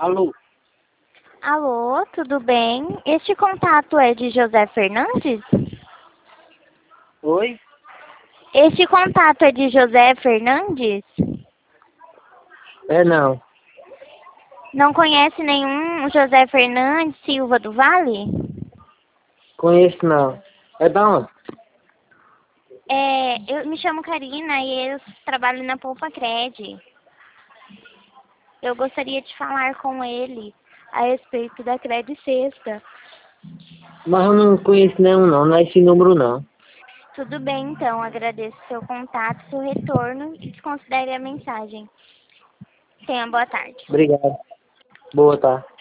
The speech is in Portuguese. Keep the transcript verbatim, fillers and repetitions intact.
Alô? Alô, tudo bem? Este contato é de José Fernandes? Oi? Este contato é de José Fernandes? É não. Não conhece nenhum José Fernandes Silva do Vale? Conheço não. É da onde? É, eu me chamo Karina e eu trabalho na Poupa Cred. Eu gostaria de falar com ele a respeito da Cred Sexta. Mas eu não conheço nenhum não, não é esse número não. Tudo bem, então. Agradeço seu contato, seu retorno e desconsidere a mensagem. Tenha boa tarde. Obrigado. Boa, tá.